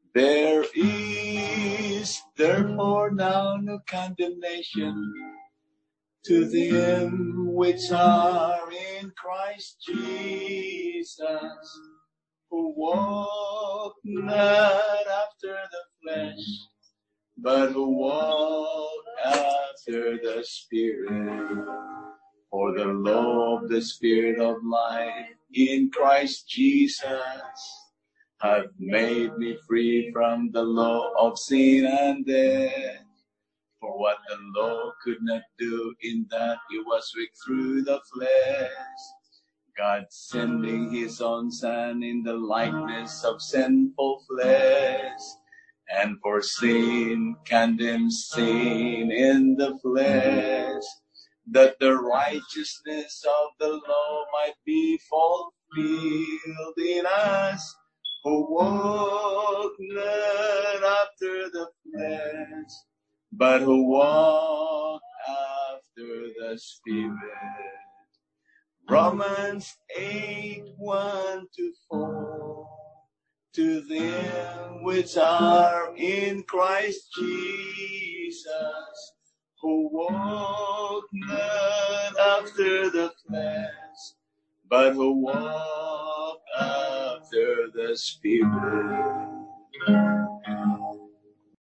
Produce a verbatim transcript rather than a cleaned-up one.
There is therefore now no condemnation to them which are in Christ Jesus, who walk not after the flesh, but who walk after the Spirit. For the law of the Spirit of life in Christ Jesus hath made me free from the law of sin and death. For what the law could not do, in that it was weak through the flesh, God sending his own Son in the likeness of sinful flesh, and for sin condemned sin in the flesh, that the righteousness of the law might be fulfilled in us, who walk not after the flesh, but who walk after the Spirit. Romans eight, one to four. To them which are in Christ Jesus, who walk not after the flesh, but who walk after the Spirit.